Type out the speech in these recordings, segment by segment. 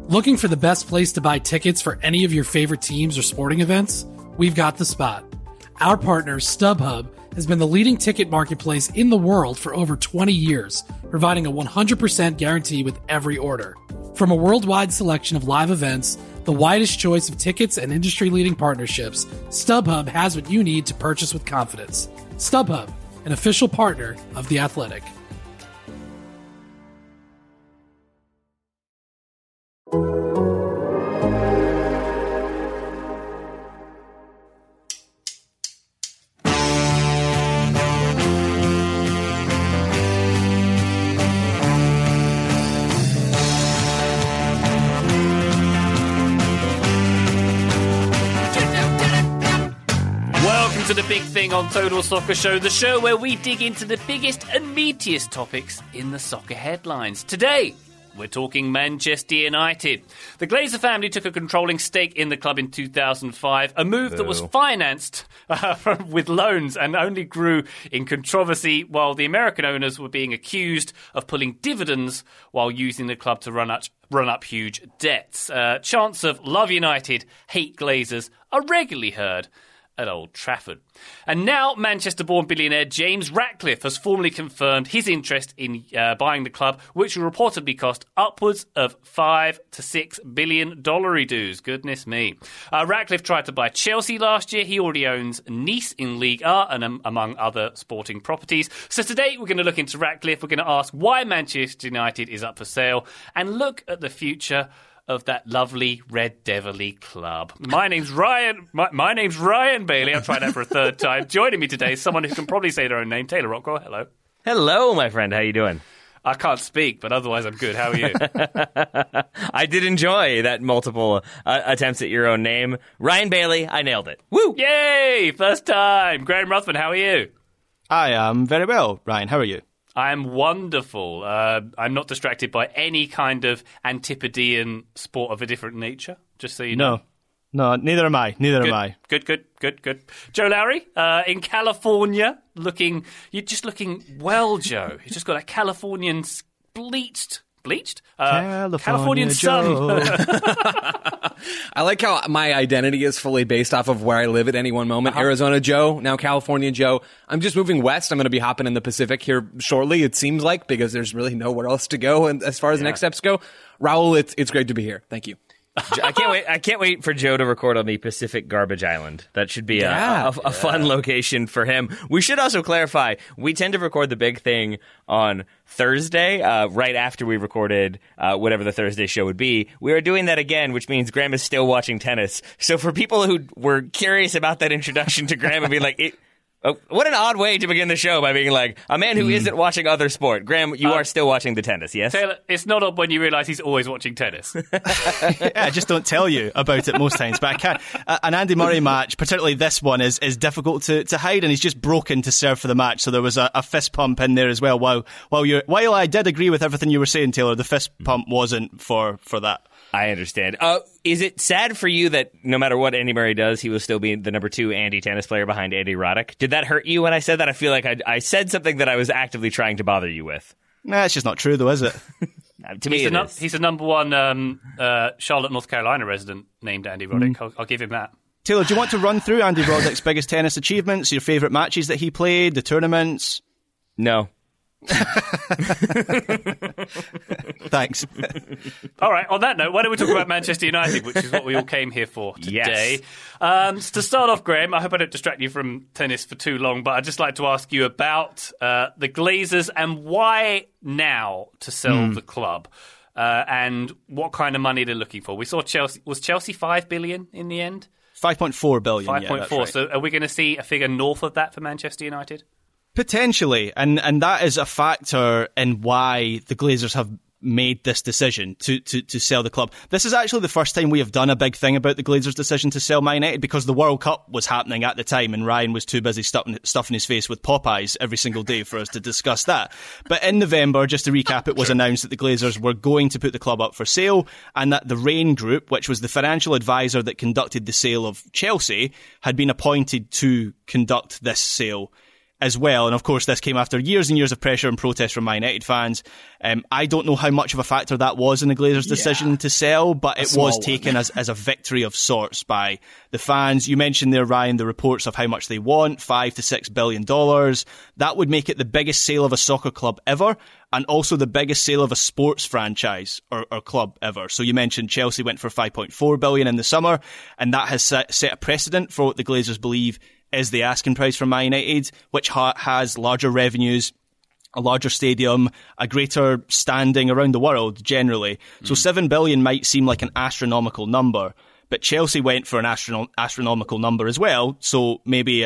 Looking for the best place to buy tickets for any of your favorite teams or sporting events? We've got the spot. Our partner, StubHub, has been the leading ticket marketplace in the world for over 20 years, providing a 100% guarantee with every order. From a worldwide selection of live events, the widest choice of tickets and industry-leading partnerships, StubHub has what you need to purchase with confidence. StubHub, an official partner of The Athletic. To the big thing on Total Soccer Show, the show where we dig into the biggest and meatiest topics in the soccer headlines. Today, we're talking Manchester United. The Glazer family took a controlling stake in the club in 2005, a move that was financed with loans and only grew in controversy while the American owners were being accused of pulling dividends while using the club to run up huge debts. Chants of Love United, Hate Glazers are regularly heard at Old Trafford. And now Manchester-born billionaire James Ratcliffe has formally confirmed his interest in buying the club, which will reportedly cost upwards of $5 to $6 billion dues. Goodness me. Ratcliffe tried to buy Chelsea last year. He already owns Nice in Ligue 1 and among other sporting properties. So today we're going to look into Ratcliffe. We're going to ask why Manchester United is up for sale and look at the future of that lovely Red Devil-y club. My name's Ryan. My name's Ryan Bailey. I'm trying that for a third time. Joining me today is someone who can probably say their own name, Taylor Rockwell. Hello. Hello, my friend. How you doing? I can't speak, but otherwise I'm good. How are you? I did enjoy that multiple attempts at your own name. Ryan Bailey, I nailed it. Woo! Yay! First time. Graham Ruthven, how are you? I am very well. Ryan, how are you? I am wonderful. I'm not distracted by any kind of Antipodean sport of a different nature, just so you know. No, neither am I. Good. Joe Lowry, in California, you're just looking well, Joe. You've just got a Californian bleached? Californian sun. I like how my identity is fully based off of where I live at any one moment. Arizona Joe, now California Joe. I'm just moving west. I'm going to be hopping in the Pacific here shortly, it seems like, because there's really nowhere else to go. And as far as the next steps go, Raul, it's great to be here. Thank you. I can't wait for Joe to record on the Pacific Garbage Island. That should be a fun location for him. We should also clarify, we tend to record the big thing on Thursday, right after we recorded whatever the Thursday show would be. We are doing that again, which means Graham is still watching tennis. So for people who were curious about that introduction to Graham and be like, what an odd way to begin the show by being like, a man who isn't watching other sport. Graham, you are still watching the tennis, yes? Taylor, it's not odd when you realise he's always watching tennis. I just don't tell you about it most times, but I can. An Andy Murray match, particularly this one, is difficult to hide, and he's just broken to serve for the match, so there was a fist pump in there as well. While I did agree with everything you were saying, Taylor, the fist pump wasn't for that. I understand. Is it sad for you that no matter what Andy Murray does, he will still be the number 2 Andy tennis player behind Andy Roddick? Did that hurt you when I said that? I feel like I said something that I was actively trying to bother you with. Nah, it's just not true, though, is it? To me, he's the number 1 Charlotte, North Carolina resident named Andy Roddick. I'll give him that. Taylor, do you want to run through Andy Roddick's biggest tennis achievements, your favourite matches that he played, the tournaments? No. Thanks. All right, on that note, why don't we talk about Manchester United, which is what we all came here for today. Yes. To start off, Graham, I hope I don't distract you from tennis for too long, but I'd just like to ask you about the Glazers and why now to sell the club and what kind of money they're looking for. We saw Chelsea. Was Chelsea $5 billion in the end? 5.4 billion. 5.4. Right. So are we going to see a figure north of that for Manchester United? Potentially, and that is a factor in why the Glazers have made this decision to sell the club. This is actually the first time we have done a big thing about the Glazers' decision to sell Man United, because the World Cup was happening at the time and Ryan was too busy stuffing his face with Popeyes every single day for us to discuss that. But in November, just to recap, it was announced that the Glazers were going to put the club up for sale, and that the Rain Group, which was the financial advisor that conducted the sale of Chelsea, had been appointed to conduct this sale as well. And of course, this came after years and years of pressure and protest from Man United fans. I don't know how much of a factor that was in the Glazers' decision to sell, but it was taken as a victory of sorts by the fans. You mentioned there, Ryan, the reports of how much they want, $5 to $6 billion. That would make it the biggest sale of a soccer club ever, and also the biggest sale of a sports franchise or club ever. So you mentioned Chelsea went for $5.4 billion in the summer, and that has set a precedent for what the Glazers believe is the asking price for Man United, which has larger revenues, a larger stadium, a greater standing around the world generally. So $7 billion might seem like an astronomical number, but Chelsea went for an astronomical number as well. So maybe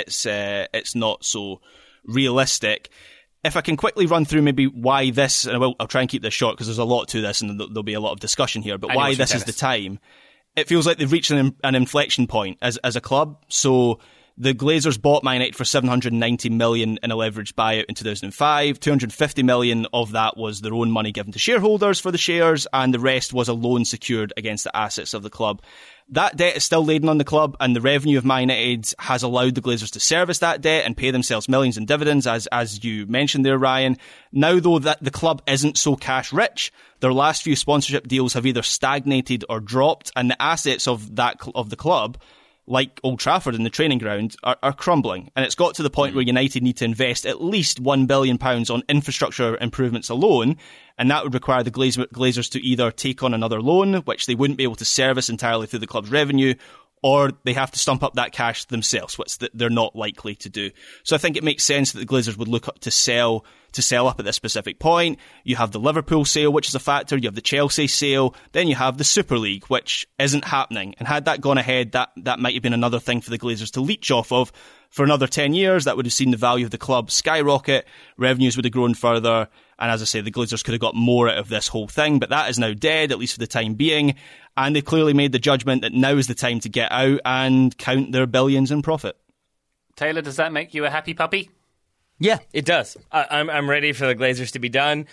it's not so realistic. If I can quickly run through maybe why this, and I'll try and keep this short because there's a lot to this and there'll be a lot of discussion here, but why this is the time. It feels like they've reached an inflection point as a club. So the Glazers bought Man United for $790 million in a leveraged buyout in 2005. $250 million of that was their own money given to shareholders for the shares, and the rest was a loan secured against the assets of the club. That debt is still laden on the club, and the revenue of Man United has allowed the Glazers to service that debt and pay themselves millions in dividends, as you mentioned there, Ryan. Now, though, that the club isn't so cash rich, their last few sponsorship deals have either stagnated or dropped, and the assets of the club, like Old Trafford and the training ground, are crumbling. And it's got to the point where United need to invest at least £1 billion on infrastructure improvements alone, and that would require the Glazers to either take on another loan, which they wouldn't be able to service entirely through the club's revenue, or they have to stump up that cash themselves, which they're not likely to do. So I think it makes sense that the Glazers would look to sell up at this specific point. You have the Liverpool sale, which is a factor. You have the Chelsea sale. Then you have the Super League, which isn't happening. And had that gone ahead, that might have been another thing for the Glazers to leech off of for another 10 years. That would have seen the value of the club skyrocket. Revenues would have grown further. And as I say, the Glazers could have got more out of this whole thing, but that is now dead, at least for the time being. And they clearly made the judgment that now is the time to get out and count their billions in profit. Taylor, does that make you a happy puppy? Yeah, it does. I'm ready for the Glazers to be done.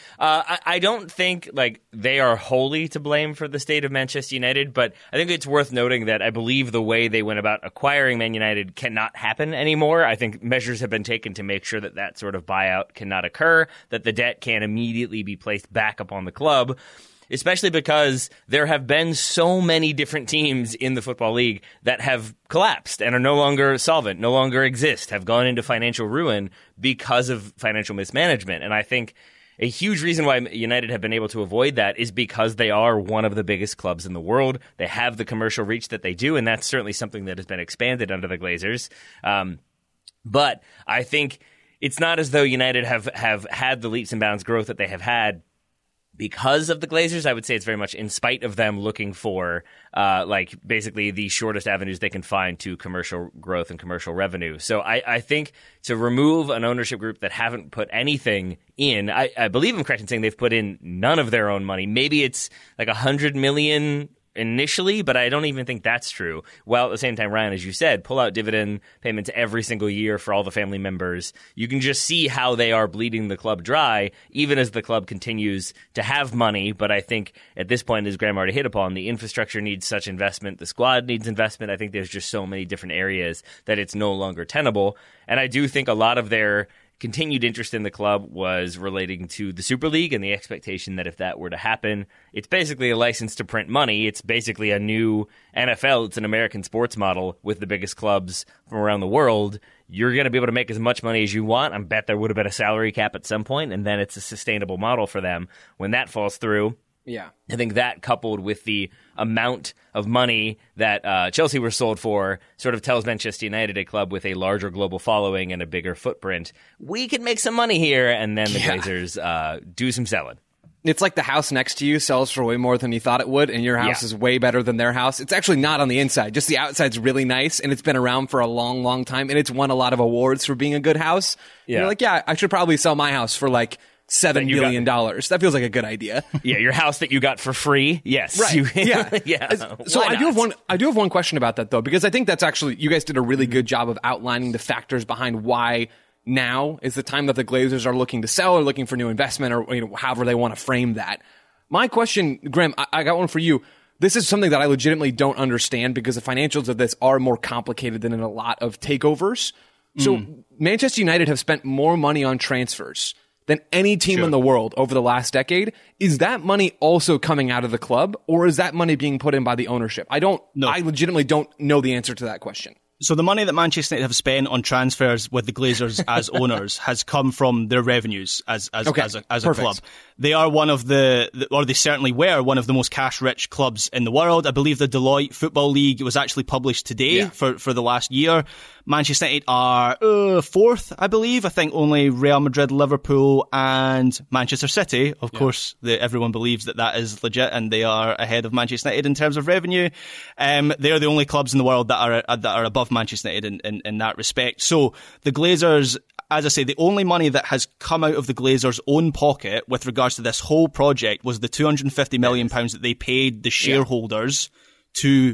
I don't think they are wholly to blame for the state of Manchester United, but I think it's worth noting that I believe the way they went about acquiring Man United cannot happen anymore. I think measures have been taken to make sure that sort of buyout cannot occur, that the debt can't immediately be placed back upon the club, especially because there have been so many different teams in the Football League that have collapsed and are no longer solvent, no longer exist, have gone into financial ruin because of financial mismanagement. And I think a huge reason why United have been able to avoid that is because they are one of the biggest clubs in the world. They have the commercial reach that they do, and that's certainly something that has been expanded under the Glazers. But I think it's not as though United have had the leaps and bounds growth that they have had because of the Glazers. I would say it's very much in spite of them looking for basically the shortest avenues they can find to commercial growth and commercial revenue. So I think to remove an ownership group that haven't put anything in, I believe I'm correct in saying they've put in none of their own money. Maybe it's like $100 million initially, but I don't even think that's true. Well, at the same time, Ryan, as you said, pull out dividend payments every single year for all the family members. You can just see how they are bleeding the club dry, even as the club continues to have money. But I think at this point, as Graham already hit upon, the infrastructure needs such investment. The squad needs investment. I think there's just so many different areas that it's no longer tenable. And I do think a lot of their continued interest in the club was relating to the Super League and the expectation that if that were to happen, it's basically a license to print money. It's basically a new NFL. It's an American sports model with the biggest clubs from around the world. You're going to be able to make as much money as you want. I bet there would have been a salary cap at some point, and then it's a sustainable model for them. When that falls through, yeah, I think that coupled with the amount of money that Chelsea were sold for sort of tells Manchester United, a club with a larger global following and a bigger footprint, we can make some money here, and then the Glazers do some selling. It's like the house next to you sells for way more than you thought it would, and your house is way better than their house. It's actually not on the inside. Just the outside's really nice, and it's been around for a long, long time, and it's won a lot of awards for being a good house. Yeah. You're like, I should probably sell my house for like $7 million. That feels like a good idea. Yeah, your house that you got for free. Yes. Right. Yeah. So I do have one question about that though, because I think that's actually, you guys did a really good job of outlining the factors behind why now is the time that the Glazers are looking to sell or looking for new investment, or however they want to frame that. My question, Graham, I got one for you. This is something that I legitimately don't understand because the financials of this are more complicated than in a lot of takeovers. So Manchester United have spent more money on transfers than any team in the world over the last decade. Is that money also coming out of the club, or is that money being put in by the ownership? I legitimately don't know the answer to that question. So the money that Manchester United have spent on transfers with the Glazers as owners has come from their revenues as a club. They are one of or they certainly were one of the most cash-rich clubs in the world. I believe the Deloitte Football League was actually published today for the last year. Manchester United are fourth, I believe. I think only Real Madrid, Liverpool, and Manchester City. Of course, everyone believes that is legit, and they are ahead of Manchester United in terms of revenue. They are the only clubs in the world that are above Manchester United in that respect. So the Glazers, as I say, the only money that has come out of the Glazers' own pocket with regards to this whole project was the £250 million that they paid the shareholders to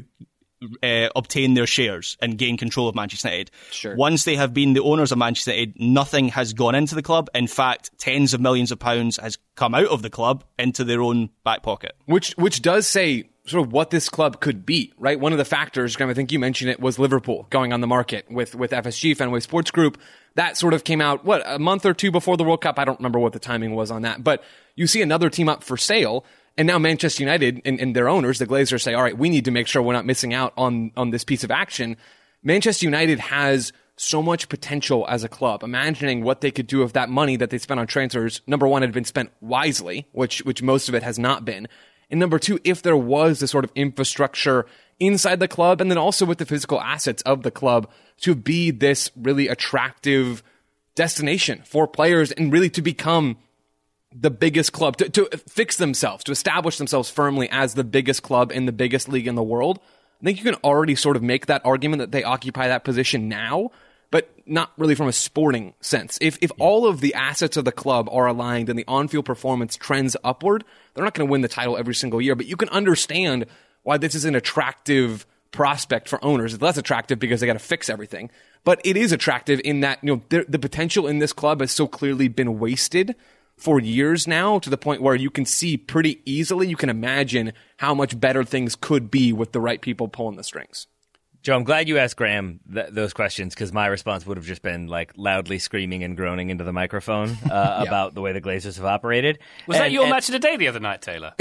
obtain their shares and gain control of Manchester United. Sure. Once they have been the owners of Manchester United, nothing has gone into the club. In fact, tens of millions of pounds has come out of the club into their own back pocket. Which does say sort of what this club could be, right? One of the factors, Graham, I think you mentioned it, was Liverpool going on the market with FSG, Fenway Sports Group. That sort of came out, a month or two before the World Cup? I don't remember what the timing was on that. But you see another team up for sale, and now Manchester United and their owners, the Glazers, say, all right, we need to make sure we're not missing out on this piece of action. Manchester United has so much potential as a club. Imagining what they could do with that money that they spent on transfers, number one, had been spent wisely, which most of it has not been. And number two, if there was the sort of infrastructure inside the club, and then also with the physical assets of the club to be this really attractive destination for players and really to become the biggest club, to fix themselves, to establish themselves firmly as the biggest club in the biggest league in the world. I think you can already sort of make that argument that they occupy that position now, but not really from a sporting sense. If all of the assets of the club are aligned and the on-field performance trends upward, they're not going to win the title every single year, but you can understand why this is an attractive prospect for owners. It's less attractive because they got to fix everything, but it is attractive in that, the potential in this club has so clearly been wasted for years now, to the point where you can see pretty easily, you can imagine how much better things could be with the right people pulling the strings. Joe, I'm glad you asked Graham those questions, because my response would have just been like loudly screaming and groaning into the microphone about the way the Glazers have operated. Was that your match of the day the other night, Taylor?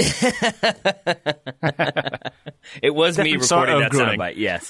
It was me recording that soundbite, yes.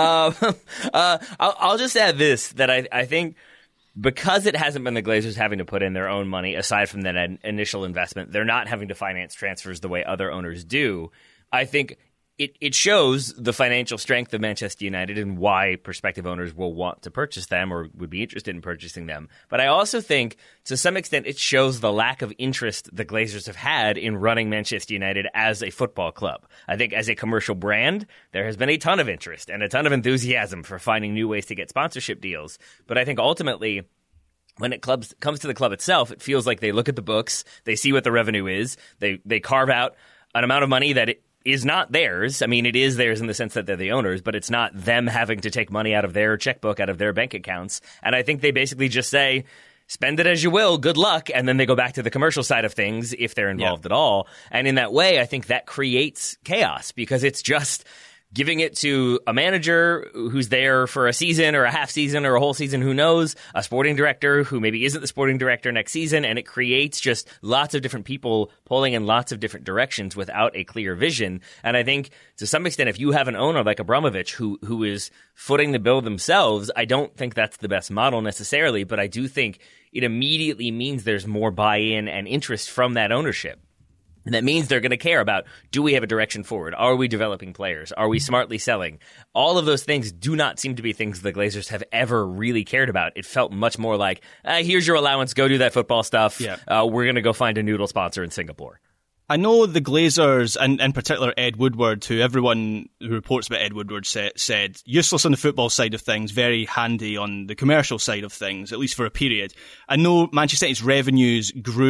I'll just add this, that I think because it hasn't been the Glazers having to put in their own money, aside from that initial investment, they're not having to finance transfers the way other owners do. I think it shows the financial strength of Manchester United and why prospective owners will want to purchase them or would be interested in purchasing them. But I also think, to some extent, it shows the lack of interest the Glazers have had in running Manchester United as a football club. I think as a commercial brand, there has been a ton of interest and a ton of enthusiasm for finding new ways to get sponsorship deals. But I think ultimately, when it comes to the club itself, it feels like they look at the books, they see what the revenue is, they carve out an amount of money that is not theirs. I mean, it is theirs in the sense that they're the owners, but it's not them having to take money out of their checkbook, out of their bank accounts. And I think they basically just say, spend it as you will, good luck, and then they go back to the commercial side of things if they're involved at all. And in that way, I think that creates chaos, because it's just giving it to a manager who's there for a season or a half season or a whole season, who knows, a sporting director who maybe isn't the sporting director next season, and it creates just lots of different people pulling in lots of different directions without a clear vision. And I think, to some extent, if you have an owner like Abramovich who is footing the bill themselves, I don't think that's the best model necessarily, but I do think it immediately means there's more buy-in and interest from that ownership. And that means they're going to care about, do we have a direction forward? Are we developing players? Are we smartly selling? All of those things do not seem to be things the Glazers have ever really cared about. It felt much more like, here's your allowance, go do that football stuff. Yeah. We're going to go find a noodle sponsor in Singapore. I know the Glazers, and in particular Ed Woodward, who everyone who reports about Ed Woodward said useless on the football side of things, very handy on the commercial side of things, at least for a period. I know Manchester United's revenues grew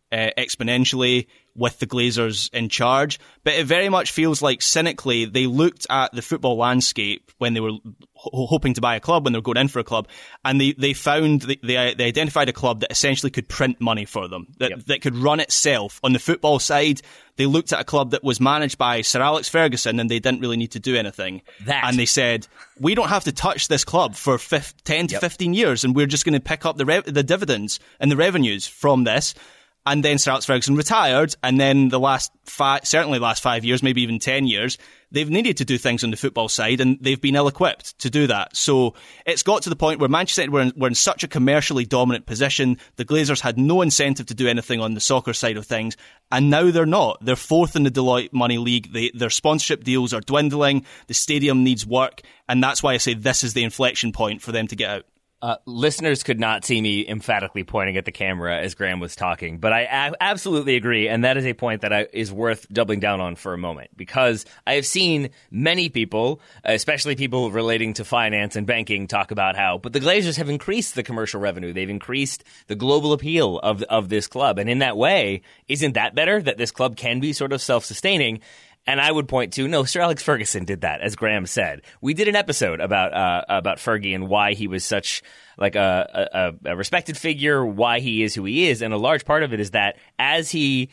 exponentially with the Glazers in charge, but it very much feels like cynically they looked at the football landscape when they were hoping to buy a club, when they were going in for a club, and they found, they identified a club that essentially could print money for them, that could run itself. On the football side, they looked at a club that was managed by Sir Alex Ferguson and they didn't really need to do anything. And they said, we don't have to touch this club for 10 to 15 years and we're just going to pick up the dividends and the revenues from this. And then Sir Alex Ferguson retired, and then certainly the last 5 years, maybe even 10 years, they've needed to do things on the football side, and they've been ill-equipped to do that. So it's got to the point where Manchester United were in such a commercially dominant position, the Glazers had no incentive to do anything on the soccer side of things, and now they're not. They're fourth in the Deloitte Money League, their sponsorship deals are dwindling, the stadium needs work, and that's why I say this is the inflection point for them to get out. Listeners could not see me emphatically pointing at the camera as Graham was talking, but I absolutely agree, and that is a point that is worth doubling down on for a moment, because I have seen many people, especially people relating to finance and banking, talk about how, but the Glazers have increased the commercial revenue, they've increased the global appeal of this club, and in that way, isn't that better, that this club can be sort of self-sustaining? And I would point to, no, Sir Alex Ferguson did that, as Graham said. We did an episode about Fergie and why he was such like a respected figure, why he is who he is, and a large part of it is that as he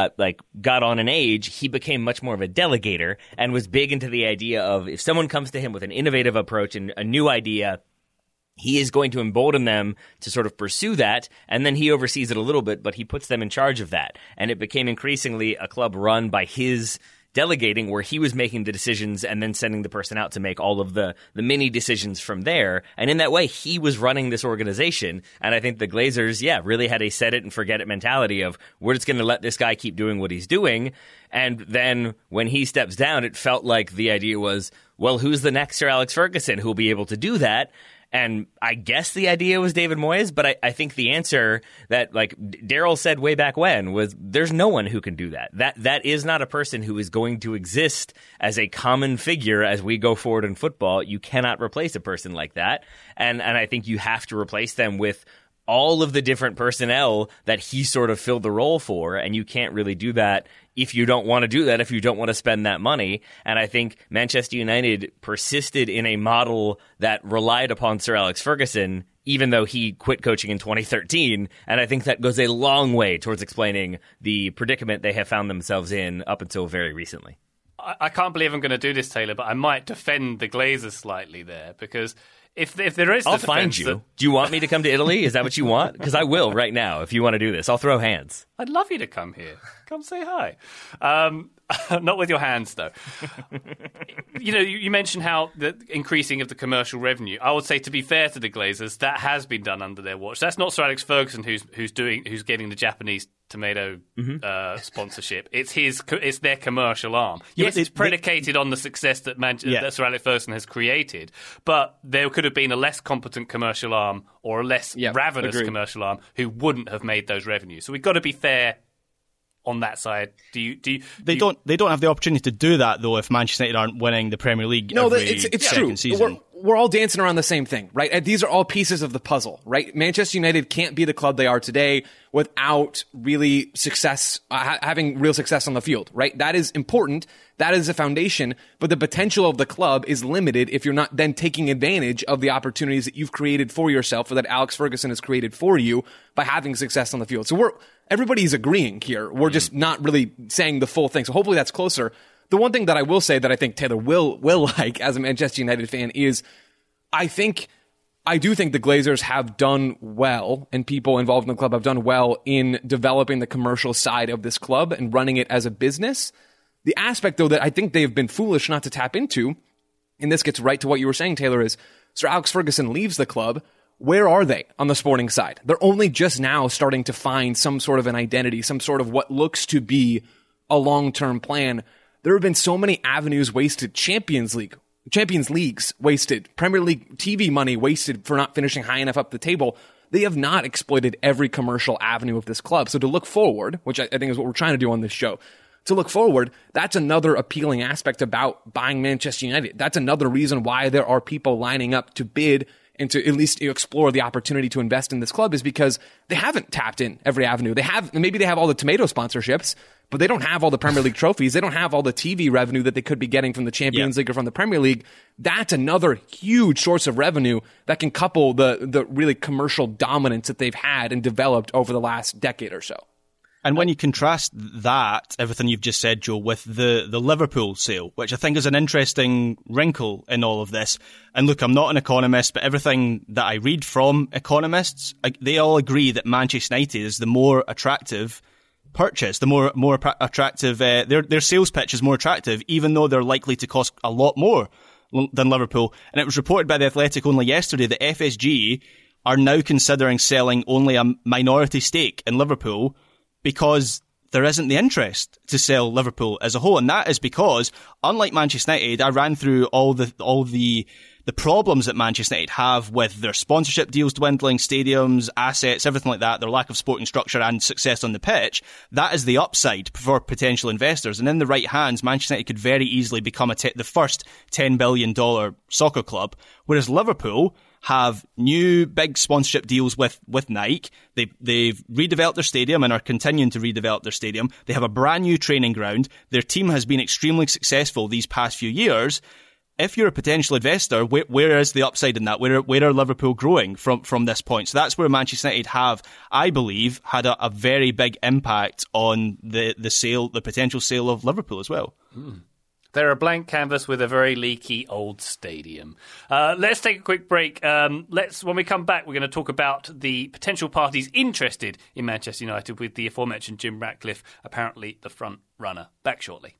got on in age, he became much more of a delegator and was big into the idea of if someone comes to him with an innovative approach and a new idea, he is going to embolden them to sort of pursue that, and then he oversees it a little bit, but he puts them in charge of that. And it became increasingly a club run by his delegating, where he was making the decisions and then sending the person out to make all of the mini decisions from there. And in that way, he was running this organization. And I think the Glazers, really had a set it and forget it mentality of, we're just going to let this guy keep doing what he's doing. And then when he steps down, it felt like the idea was, well, who's the next Sir Alex Ferguson who will be able to do that? And I guess the idea was David Moyes, but I think the answer that, like Daryl said way back when, was there's no one who can do that. That is not a person who is going to exist as a common figure as we go forward in football. You cannot replace a person like that. And I think you have to replace them with all of the different personnel that he sort of filled the role for, and you can't really do that if you don't want to do that, if you don't want to spend that money. And I think Manchester United persisted in a model that relied upon Sir Alex Ferguson, even though he quit coaching in 2013, and I think that goes a long way towards explaining the predicament they have found themselves in up until very recently. I can't believe I'm going to do this, Taylor, but I might defend the Glazers slightly there, because if there is, I'll find you. Do you want me to come to Italy? Is that what you want? Because I will right now. If you want to do this, I'll throw hands. I'd love you to come here. Come say hi. Not with your hands, though. You mentioned how the increasing of the commercial revenue. I would say, to be fair to the Glazers, that has been done under their watch. That's not Sir Alex Ferguson who's getting the Japanese tomato sponsorship. It's their commercial arm. Yes, it's predicated on the success that Sir Alex Ferguson has created, but there could have been a less competent commercial arm or a less ravenous commercial arm who wouldn't have made those revenues. So we've got to be fair on that side. They don't have the opportunity to do that, though, if Manchester United aren't winning the Premier League. No, it's true. Season. We're all dancing around the same thing, right? These are all pieces of the puzzle, right? Manchester United can't be the club they are today without really having real success on the field, right? That is important. That is a foundation, but the potential of the club is limited if you're not then taking advantage of the opportunities that you've created for yourself, or that Alex Ferguson has created for you by having success on the field. So everybody's agreeing here. We're just not really saying the full thing. So hopefully that's closer. The one thing that I will say that I think Taylor will like as a Manchester United fan is I do think the Glazers have done well, and people involved in the club have done well in developing the commercial side of this club and running it as a business. The aspect, though, that I think they've been foolish not to tap into, and this gets right to what you were saying, Taylor, is Sir Alex Ferguson leaves the club. Where are they on the sporting side? They're only just now starting to find some sort of an identity, some sort of what looks to be a long-term plan. There have been so many avenues wasted. Champions Leagues wasted. Premier League TV money wasted for not finishing high enough up the table. They have not exploited every commercial avenue of this club. So to look forward, which I think is what we're trying to do on this show, to look forward, that's another appealing aspect about buying Manchester United. That's another reason why there are people lining up to bid and to at least explore the opportunity to invest in this club is because they haven't tapped in every avenue. Maybe they have all the tomato sponsorships, but they don't have all the Premier League trophies. They don't have all the TV revenue that they could be getting from the Champions League or from the Premier League. That's another huge source of revenue that can couple the really commercial dominance that they've had and developed over the last decade or so. And when you contrast that, everything you've just said, Joe, with the Liverpool sale, which I think is an interesting wrinkle in all of this. And look, I'm not an economist, but everything that I read from economists, they all agree that Manchester United is the more attractive purchase, the more attractive, their sales pitch is more attractive, even though they're likely to cost a lot more than Liverpool. And it was reported by The Athletic only yesterday that FSG are now considering selling only a minority stake in Liverpool because there isn't the interest to sell Liverpool as a whole. And that is because, unlike Manchester United, I ran through all the problems that Manchester United have with their sponsorship deals dwindling, stadiums, assets, everything like that, their lack of sporting structure and success on the pitch. That is the upside for potential investors. And in the right hands, Manchester United could very easily become the first $10 billion soccer club, whereas Liverpool have new big sponsorship deals with Nike. They've redeveloped their stadium and are continuing to redevelop their stadium. They have a brand new training ground. Their team has been extremely successful these past few years. If you're a potential investor, where is the upside in that? Where are Liverpool growing from this point? So that's where Manchester United have, I believe, had a very big impact on the potential sale of Liverpool as well. They're a blank canvas with a very leaky old stadium. Let's take a quick break. When we come back, we're going to talk about the potential parties interested in Manchester United, with the aforementioned Jim Ratcliffe apparently the front runner. Back shortly.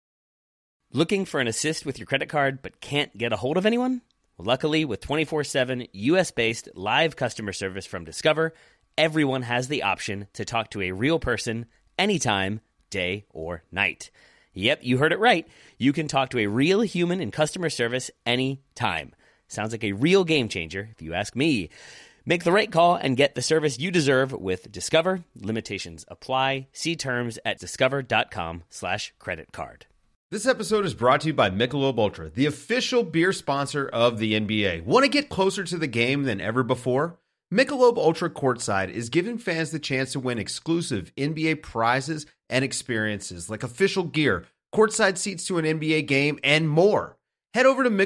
Looking for an assist with your credit card but can't get a hold of anyone? Well, luckily, with 24/7 US-based live customer service from Discover, everyone has the option to talk to a real person anytime, day or night. Yep, you heard it right. You can talk to a real human in customer service anytime. Sounds like a real game changer, if you ask me. Make the right call and get the service you deserve with Discover. Limitations apply. See terms at discover.com/creditcard. This episode is brought to you by Michelob Ultra, the official beer sponsor of the NBA. Want to get closer to the game than ever before? Michelob Ultra Courtside is giving fans the chance to win exclusive NBA prizes and experiences like official gear, courtside seats to an NBA game, and more. Head over to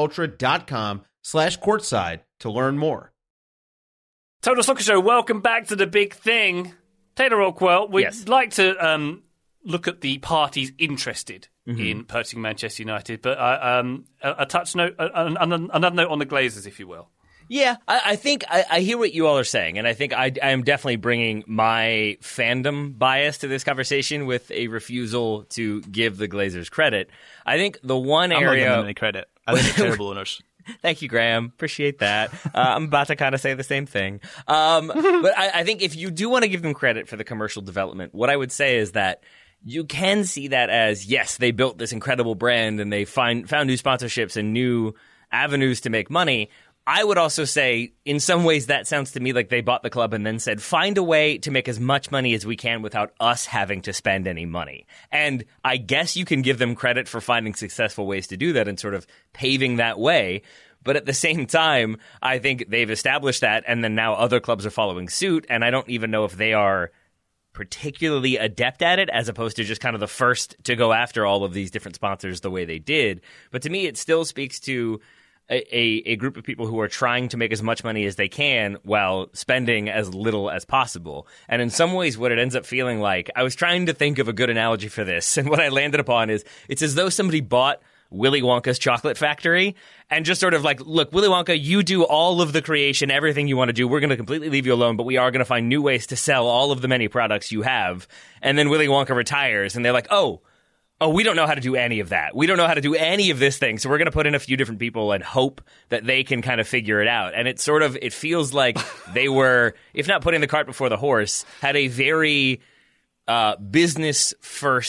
MichelobUltra.com/courtside to learn more. Total Soccer Show, welcome back to the big thing. Taylor Rockwell, we'd like to look at the parties interested in purchasing Manchester United, but a touch note, another note on the Glazers, if you will. Yeah, I think I hear what you all are saying, and I think I am definitely bringing my fandom bias to this conversation with a refusal to give the Glazers credit. I think the one area... I'm not giving them any credit. I think they're terrible owners. Thank you, Graham. Appreciate that. I'm about to kind of say the same thing. But I think if you do want to give them credit for the commercial development, what I would say is that you can see that as, yes, they built this incredible brand and they found new sponsorships and new avenues to make money. I would also say, in some ways, that sounds to me like they bought the club and then said, find a way to make as much money as we can without us having to spend any money. And I guess you can give them credit for finding successful ways to do that and sort of paving that way. But at the same time, I think they've established that, and then now other clubs are following suit, and I don't even know if they are particularly adept at it, as opposed to just kind of the first to go after all of these different sponsors the way they did. But to me, it still speaks to a group of people who are trying to make as much money as they can while spending as little as possible. And in some ways, what it ends up feeling like, I was trying to think of a good analogy for this, and what I landed upon is it's as though somebody bought Willy Wonka's chocolate factory and just sort of like, look, Willy Wonka, you do all of the creation, everything you want to do. We're going to completely leave you alone, but we are going to find new ways to sell all of the many products you have. And then Willy Wonka retires, and they're like, oh, we don't know how to do any of that. We don't know how to do any of this thing. So we're going to put in a few different people and hope that they can kind of figure it out. And it feels like they were, if not putting the cart before the horse, had a very business first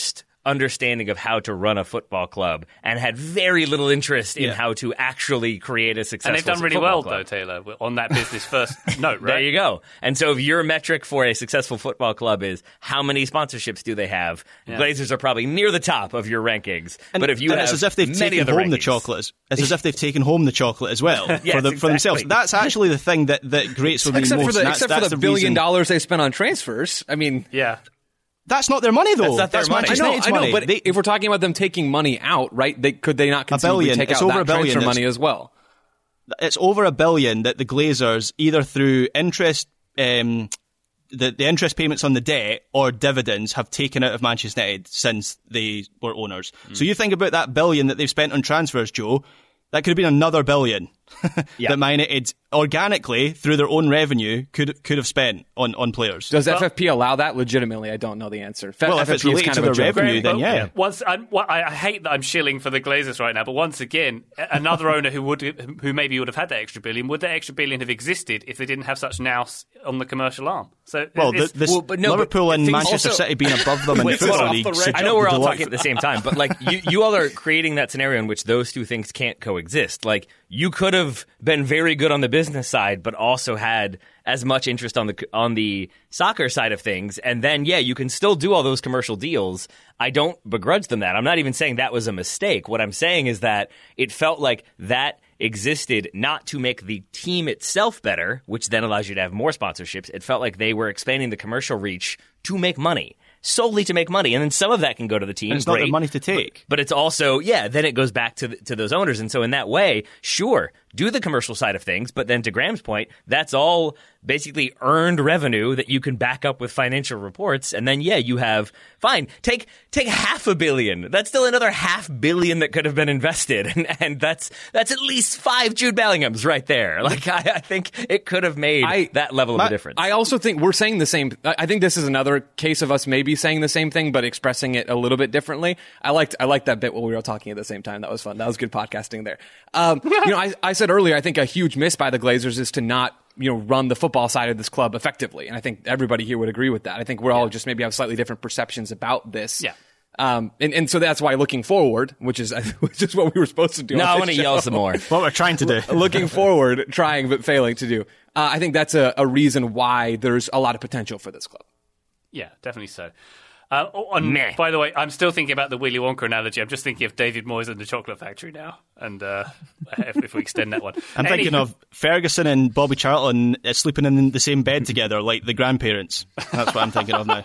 understanding of how to run a football club and had very little interest in how to actually create a successful And they've done really football well, club. though, Taylor, on that business first note, right? There you go. And so if your metric for a successful football club is how many sponsorships do they have, Glazers are probably near the top of your rankings. But if you have it's as if they've many taken other home the rankings- chocolate. It's as if they've taken home the chocolate as well for themselves. That's actually the thing that grates with me Except most. for and except that's for the $1 reason- billion they spent on transfers. I mean, Yeah. That's not their money, though. That's not their money. Manchester I United's know, money. but if we're talking about them taking money out, right? Could they not conceivably billion. take It's out over that $1 billion. transfer money as well? It's over $1 billion that the Glazers, either through interest, the interest payments on the debt or dividends, have taken out of Manchester United since they were owners. So you think about that $1 billion that they've spent on transfers, Joe. That could have been another $1 billion that Man United organically, through their own revenue, could have spent on players. Does FFP allow that? Legitimately, I don't know the answer. Well, if FFP it's is related kind to of a their joke. revenue, then yeah. Once, I hate that I'm shilling for the Glazers right now, but once again, another owner who maybe would have had that extra billion, would that extra billion have existed if they didn't have such nous on the commercial arm? So Well, but no, Liverpool but and things Manchester also- City being above them in the Wait, hold Football on. League. I know we're all talking at the same time, but like you all are creating that scenario in which those two things can't coexist. Like you could have been very good on the business side, but also had as much interest on the soccer side of things, and then you can still do all those commercial deals. I don't begrudge them that. I'm not even saying that was a mistake. What I'm saying is that it felt like that existed not to make the team itself better, which then allows you to have more sponsorships. It felt like they were expanding the commercial reach to make money. Solely to make money, and then some of that can go to the team. And it's not their money to take. But it's also, then it goes back to those owners. And so in that way, sure, do the commercial side of things, but then to Graham's point, that's all basically earned revenue that you can back up with financial reports. And then, you have, fine, take $500 million. That's still another $500 million that could have been invested. And that's at least 5 Jude Bellinghams right there. Like, I think it could have made that level of a difference. I also think we're saying the same. I think this is another case of us maybe saying the same thing, but expressing it a little bit differently. I liked that bit while we were all talking at the same time. That was fun. That was good podcasting there. I said earlier, I think a huge miss by the Glazers is to not, run the football side of this club effectively. And I think everybody here would agree with that. I think we're all just maybe have slightly different perceptions about this. Yeah. And so that's why looking forward, which is what we were supposed to do. No, on I this want to show. yell some more. What we're trying to do. Looking forward, trying but failing to do. I think that's a reason why there's a lot of potential for this club. Yeah, definitely so. By the way, I'm still thinking about the Willy Wonka analogy. I'm just thinking of David Moyes and the Chocolate Factory now, and if we extend that one. I'm thinking of Ferguson and Bobby Charlton sleeping in the same bed together, like the grandparents. That's what I'm thinking of now.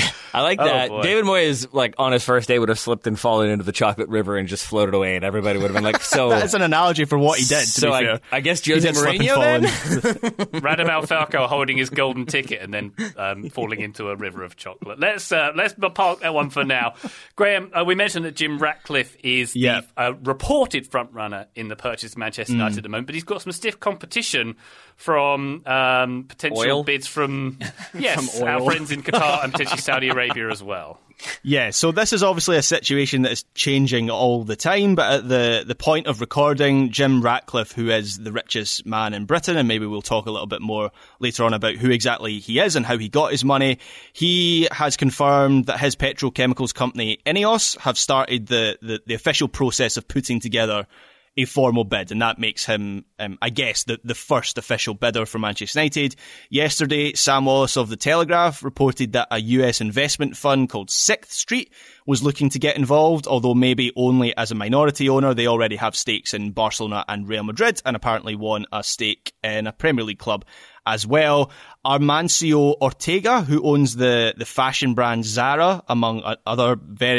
I like that. boy. David Moyes, like on his first day, would have slipped and fallen into the chocolate river and just floated away, and everybody would have been like, "So." That's an analogy for what he did. To so be fair, I guess He Jose did slip and Mourinho fall then. in. Radamal Falcao holding his golden ticket and then falling into a river of chocolate. Let's park that one for now. Graham, we mentioned that Jim Ratcliffe is the reported front runner in the purchase of Manchester United at the moment, but he's got some stiff competition from potential Oil? bids from From our oil. friends in Qatar and potentially Saudi Arabia as well. Yeah, so this is obviously a situation that is changing all the time, but at the point of recording, Jim Ratcliffe, who is the richest man in Britain, and maybe we'll talk a little bit more later on about who exactly he is and how he got his money, he has confirmed that his petrochemicals company, Ineos, have started the official process of putting together a formal bid, and that makes him, I guess, the first official bidder for Manchester United. Yesterday, Sam Wallace of The Telegraph reported that a US investment fund called 6th Street was looking to get involved, although maybe only as a minority owner. They already have stakes in Barcelona and Real Madrid, and apparently won a stake in a Premier League club as well. Armancio Ortega, who owns the fashion brand Zara, among other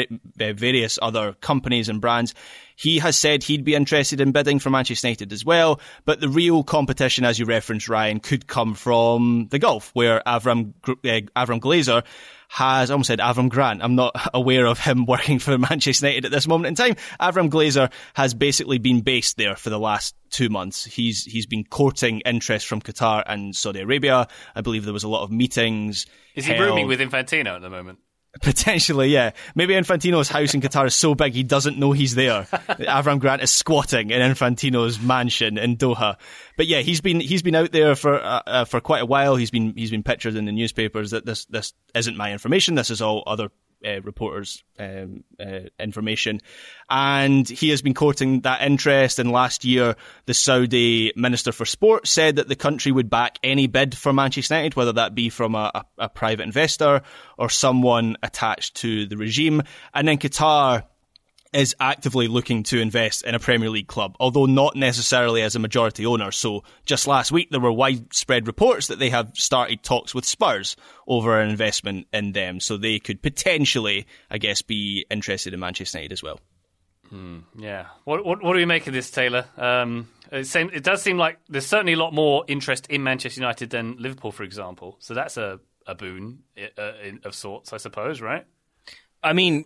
various other companies and brands, he has said he'd be interested in bidding for Manchester United as well. But the real competition, as you referenced, Ryan, could come from the Gulf, where Avram Glazer has, I almost said Avram Grant. I'm not aware of him working for Manchester United at this moment in time. Avram Glazer has basically been based there for the last 2 months. He's been courting interest from Qatar and Saudi Arabia. I believe there was a lot of meetings. Is he rooming with Infantino at the moment? Potentially, yeah. Maybe Infantino's house in Qatar is so big he doesn't know he's there. Avram Grant is squatting in Infantino's mansion in Doha. But yeah, he's been out there for quite a while. He's been pictured in the newspapers that this isn't my information. This is all other reporters' information. And he has been courting that interest. And last year, the Saudi Minister for Sport said that the country would back any bid for Manchester United, whether that be from a private investor or someone attached to the regime. And then Qatar is actively looking to invest in a Premier League club, although not necessarily as a majority owner. So just last week, there were widespread reports that they have started talks with Spurs over an investment in them. So they could potentially, I guess, be interested in Manchester United as well. Yeah. What do we make of this, Taylor? It does seem like there's certainly a lot more interest in Manchester United than Liverpool, for example. So that's a boon of sorts, I suppose, right? I mean,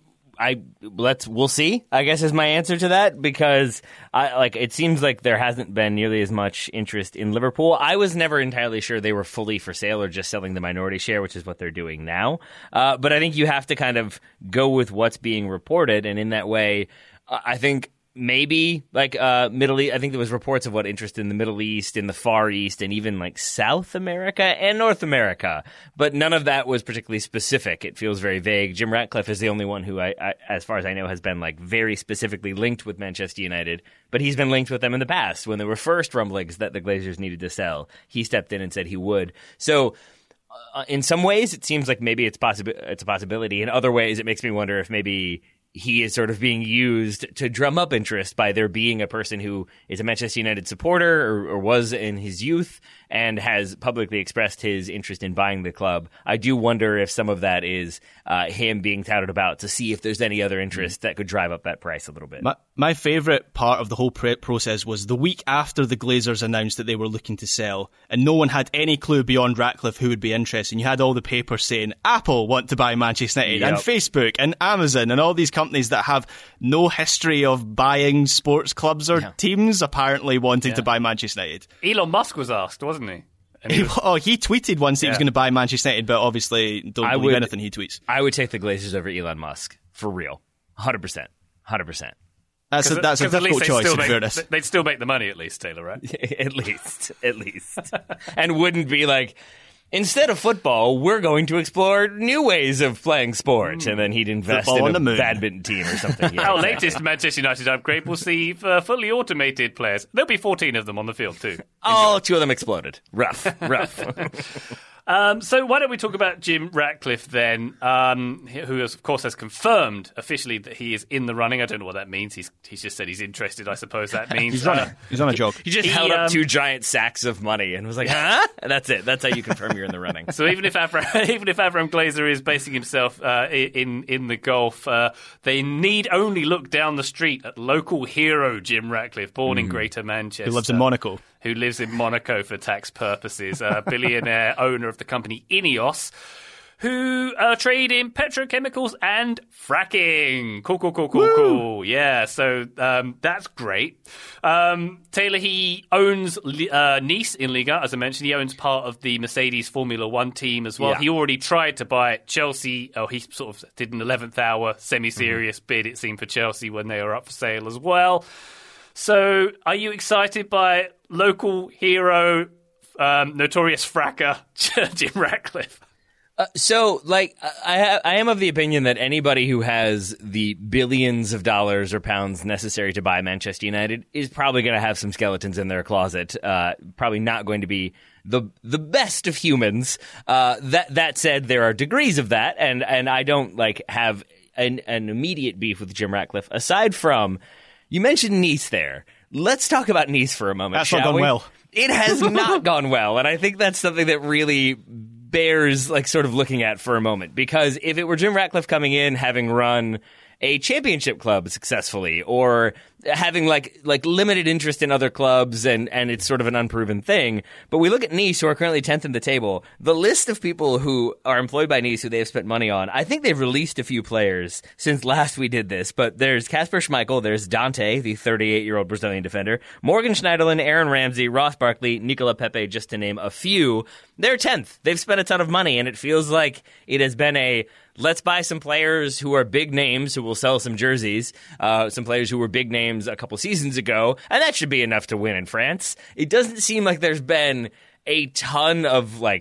we'll see, I guess, is my answer to that, because it seems like there hasn't been nearly as much interest in Liverpool. I was never entirely sure they were fully for sale or just selling the minority share, which is what they're doing now. But I think you have to kind of go with what's being reported, and in that way, I think maybe Middle East. I think there was reports of what interest in the Middle East, in the Far East, and even like South America and North America. But none of that was particularly specific. It feels very vague. Jim Ratcliffe is the only one who, as far as I know, has been like very specifically linked with Manchester United. But he's been linked with them in the past when there were first rumblings that the Glazers needed to sell. He stepped in and said he would. So in some ways, it seems like maybe it's a possibility. In other ways, it makes me wonder if maybe he is sort of being used to drum up interest by there being a person who is a Manchester United supporter or was in his youth and has publicly expressed his interest in buying the club. I do wonder if some of that is him being touted about to see if there's any other interest that could drive up that price a little bit. My favourite part of the whole process was the week after the Glazers announced that they were looking to sell, and no one had any clue beyond Ratcliffe who would be interested. And you had all the papers saying Apple want to buy Manchester United, and Facebook and Amazon and all these companies that have no history of buying sports clubs or teams apparently wanting to buy Manchester United. Elon Musk was asked, wasn't he? He tweeted once he was going to buy Manchester United, but obviously don't believe anything he tweets. I would take the Glazers over Elon Musk, for real. 100%. 100%. That's a difficult choice, in fairness. They'd still make the money, at least, Taylor, right? At least. And wouldn't be like, instead of football, we're going to explore new ways of playing sport. And then he'd invest in a badminton team or something. Our latest Manchester United upgrade will see fully automated players. There'll be 14 of them on the field, too. All 2 of them exploded. Rough. So why don't we talk about Jim Ratcliffe then, who of course has confirmed officially that he is in the running. I don't know what that means. He's just said he's interested, I suppose that means. He's on a job. He just held up 2 giant sacks of money and was like, huh? And that's it. That's how you confirm you're in the running. So even if Avram Glazer is basing himself in the golf, they need only look down the street at local hero Jim Ratcliffe, born in Greater Manchester. Who lives in Monaco. Who lives in Monaco for tax purposes, a billionaire owner of the company Ineos, who trade in petrochemicals and fracking. Cool. Yeah, so that's great. Taylor, he owns Nice in Liga, as I mentioned. He owns part of the Mercedes Formula One team as well. Yeah. He already tried to buy Chelsea. He sort of did an 11th hour semi-serious bid, it seemed, for Chelsea when they were up for sale as well. So, are you excited by local hero, notorious fracker, Jim Ratcliffe? I am of the opinion that anybody who has the billions of dollars or pounds necessary to buy Manchester United is probably going to have some skeletons in their closet. Probably not going to be the best of humans. That said, there are degrees of that, and I don't have an immediate beef with Jim Ratcliffe aside from. You mentioned Nice there. Let's talk about Nice for a moment, That's not gone well. It has not gone well, and I think that's something that really bears sort of looking at for a moment. Because if it were Jim Ratcliffe coming in, having run a championship club successfully, or having limited interest in other clubs, and it's sort of an unproven thing. But we look at Nice, who are currently 10th in the table. The list of people who are employed by Nice, who they've spent money on, I think they've released a few players since last we did this. But there's Kasper Schmeichel, there's Dante, the 38-year-old Brazilian defender, Morgan Schneiderlin, Aaron Ramsey, Ross Barkley, Nicola Pepe, just to name a few. They're 10th. They've spent a ton of money, and it feels like it has been a let's buy some players who are big names who will sell some jerseys, some players who were big names a couple seasons ago, and that should be enough to win in France. It doesn't seem like there's been a ton of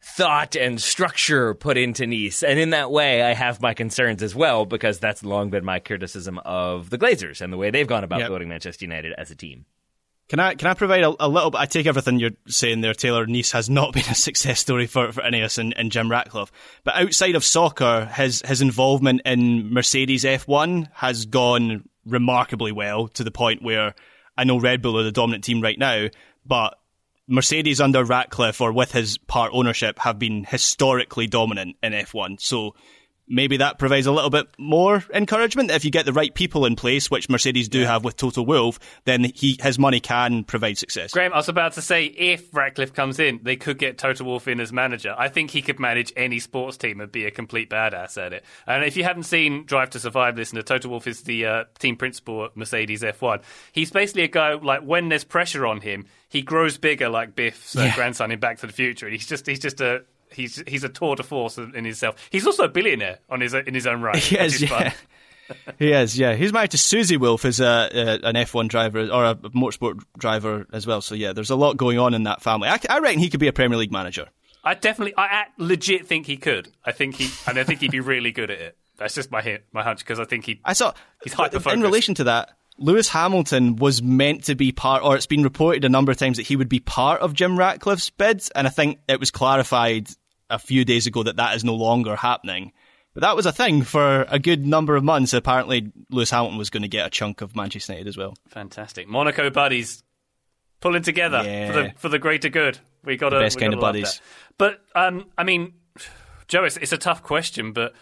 thought and structure put into Nice. And in that way, I have my concerns as well, because that's long been my criticism of the Glazers and the way they've gone about building Manchester United as a team. Can I provide a little bit? I take everything you're saying there, Taylor. Nice has not been a success story for Ineos and Jim Ratcliffe. But outside of soccer, his involvement in Mercedes F1 has gone remarkably well, to the point where I know Red Bull are the dominant team right now, but Mercedes under Ratcliffe, or with his part ownership, have been historically dominant in F1. So maybe that provides a little bit more encouragement. If you get the right people in place, which Mercedes do have with Toto Wolff, then his money can provide success. Graham, I was about to say, if Ratcliffe comes in, they could get Toto Wolff in as manager. I think he could manage any sports team and be a complete badass at it. And if you haven't seen Drive to Survive, listener, Toto Wolff is the team principal at Mercedes F1. He's basically a guy, like, when there's pressure on him, he grows bigger like Biff's grandson in Back to the Future. And he's a tour de force in himself. He's also a billionaire in his own right. He is, yeah. He is, yeah. He's married to Susie Wolff, who's an F1 driver, or a motorsport driver as well. So, yeah, there's a lot going on in that family. I reckon he could be a Premier League manager. I legit think he could. I think he'd be really good at it. That's just my hunch, because I think he's hyper-focused. In relation to that, Lewis Hamilton was meant to be part, or it's been reported a number of times that he would be part of Jim Ratcliffe's bids, and I think it was clarified a few days ago that is no longer happening. But that was a thing for a good number of months. Apparently, Lewis Hamilton was going to get a chunk of Manchester United as well. Fantastic. Monaco buddies pulling together for the greater good. We got best kind of buddies. That. But, I mean, Joe, it's a tough question, but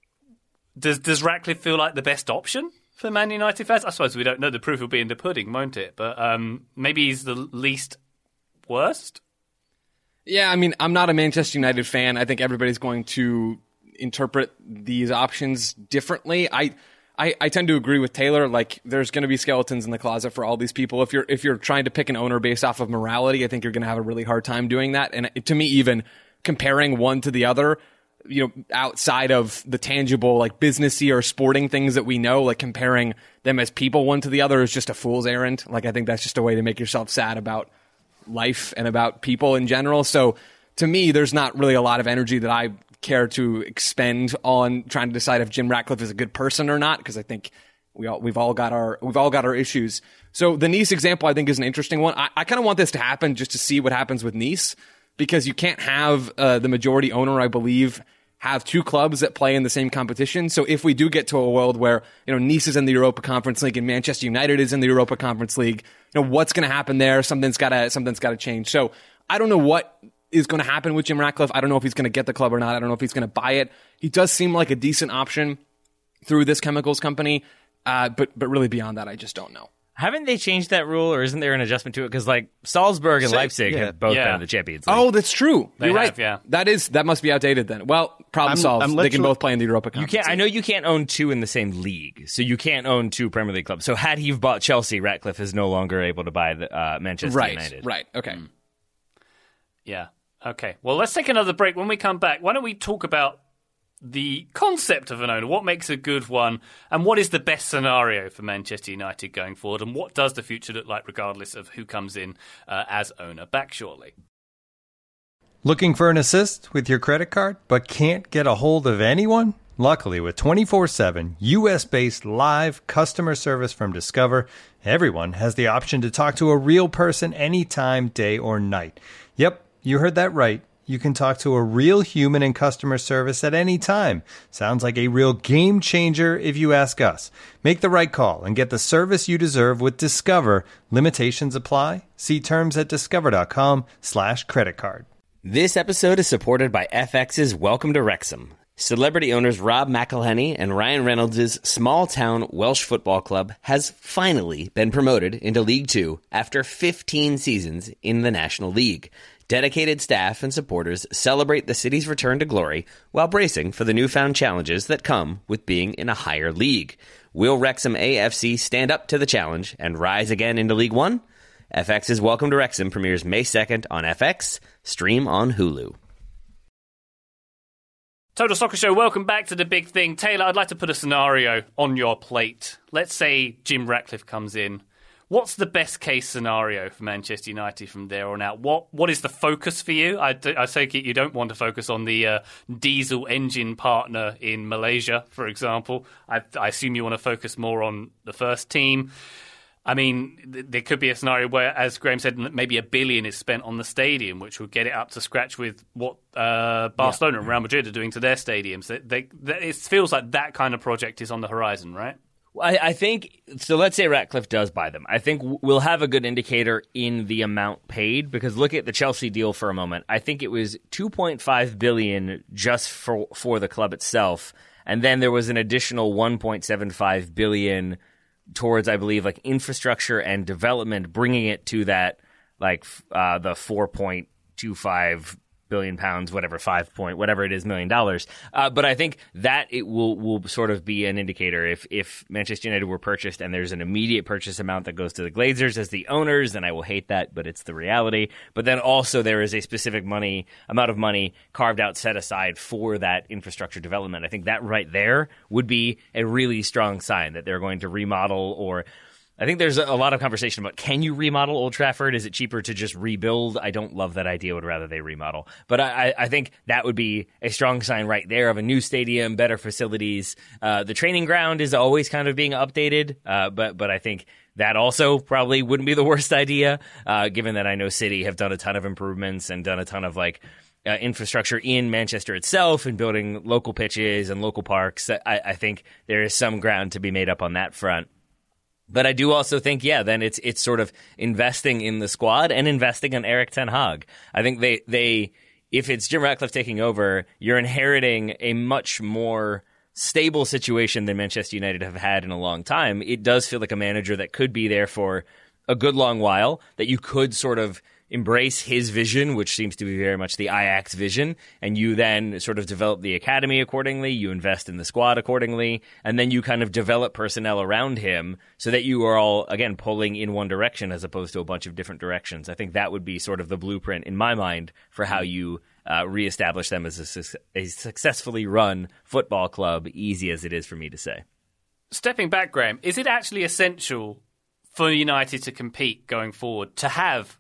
does Ratcliffe feel like the best option for Man United fans? I suppose we don't know. The proof will be in the pudding, won't it? But maybe he's the least worst? Yeah, I mean, I'm not a Manchester United fan. I think everybody's going to interpret these options differently. I tend to agree with Taylor. Like, there's going to be skeletons in the closet for all these people. If you're trying to pick an owner based off of morality, I think you're going to have a really hard time doing that. And to me, even comparing one to the other, you know, outside of the tangible, like, businessy or sporting things that we know, like comparing them as people one to the other is just a fool's errand. Like, I think that's just a way to make yourself sad about life and about people in general. So to me, there's not really a lot of energy that I care to expend on trying to decide if Jim Ratcliffe is a good person or not, because I think we've all got our issues. So the Nice example, I think, is an interesting one. I kind of want this to happen just to see what happens with Nice, because you can't have the majority owner, I believe, have two clubs that play in the same competition. So if we do get to a world where, you know, Nice is in the Europa Conference League and Manchester United is in the Europa Conference League, you know, what's going to happen there? Something's got to change. So I don't know what is going to happen with Jim Ratcliffe. I don't know if he's going to get the club or not. I don't know if he's going to buy it. He does seem like a decent option through this chemicals company, but really beyond that, I just don't know. Haven't they changed that rule, or isn't there an adjustment to it? Because, like, Salzburg and Leipzig have both been in the Champions League. Oh, that's true. You're right. Yeah. That must be outdated then. Well, problem solved. They can both play in the Europa Conference. I know you can't own two in the same league, so you can't own two Premier League clubs. So had he bought Chelsea, Ratcliffe is no longer able to buy the Manchester United. Right. Okay. Yeah. Okay. Well, let's take another break. When we come back, why don't we talk about the concept of an owner, what makes a good one, and what is the best scenario for Manchester United going forward, and what does the future look like regardless of who comes in as owner? Back shortly. Looking for an assist with your credit card but can't get a hold of anyone? Luckily, with 24/7 US-based live customer service from Discover, everyone has the option to talk to a real person anytime, day or night. Yep, you heard that right. You can talk to a real human in customer service at any time. Sounds like a real game changer if you ask us. Make the right call and get the service you deserve with Discover. Limitations apply. See terms at discover.com/creditcard. This episode is supported by FX's Welcome to Wrexham. Celebrity owners Rob McElhenney and Ryan Reynolds' small-town Welsh football club has finally been promoted into League Two after 15 seasons in the National League. Dedicated staff and supporters celebrate the city's return to glory while bracing for the newfound challenges that come with being in a higher league. Will Wrexham AFC stand up to the challenge and rise again into League One? FX's Welcome to Wrexham premieres May 2nd on FX, stream on Hulu. Total Soccer Show, welcome back to the big thing. Taylor, I'd like to put a scenario on your plate. Let's say Jim Ratcliffe comes in. What's the best case scenario for Manchester United from there on out? What is the focus for you? I take it you don't want to focus on the diesel engine partner in Malaysia, for example. I assume you want to focus more on the first team. I mean, there could be a scenario where, as Graham said, maybe $1 billion is spent on the stadium, which would get it up to scratch with what Barcelona and Real Madrid are doing to their stadiums. It feels like that kind of project is on the horizon, right? I think, so let's say Ratcliffe does buy them. I think we'll have a good indicator in the amount paid, because look at the Chelsea deal for a moment. I think it was $2.5 billion just for the club itself, and then there was an additional $1.75 billion towards, I believe, like infrastructure and development, bringing it to that, like the 4.25 billion pounds, whatever, whatever it is, $1 million. But I think that it will sort of be an indicator if Manchester United were purchased and there's an immediate purchase amount that goes to the Glazers as the owners, then I will hate that, but it's the reality. But then also there is a specific amount of money carved out, set aside for that infrastructure development. I think that right there would be a really strong sign that they're going to remodel, or I think there's a lot of conversation about, can you remodel Old Trafford? Is it cheaper to just rebuild? I don't love that idea. Would rather they remodel. But I think that would be a strong sign right there of a new stadium, better facilities. The training ground is always kind of being updated, but I think that also probably wouldn't be the worst idea, given that I know City have done a ton of improvements and done a ton of infrastructure in Manchester itself and building local pitches and local parks. I think there is some ground to be made up on that front. But I do also think, then it's sort of investing in the squad and investing in Erik ten Hag. I think they if it's Jim Ratcliffe taking over, you're inheriting a much more stable situation than Manchester United have had in a long time. It does feel like a manager that could be there for a good long while, that you could sort of embrace his vision, which seems to be very much the Ajax vision, and you then sort of develop the academy accordingly, you invest in the squad accordingly, and then you kind of develop personnel around him so that you are all, again, pulling in one direction as opposed to a bunch of different directions. I think that would be sort of the blueprint, in my mind, for how you reestablish them as a successfully run football club, easy as it is for me to say. Stepping back, Graham, is it actually essential for United to compete going forward, to have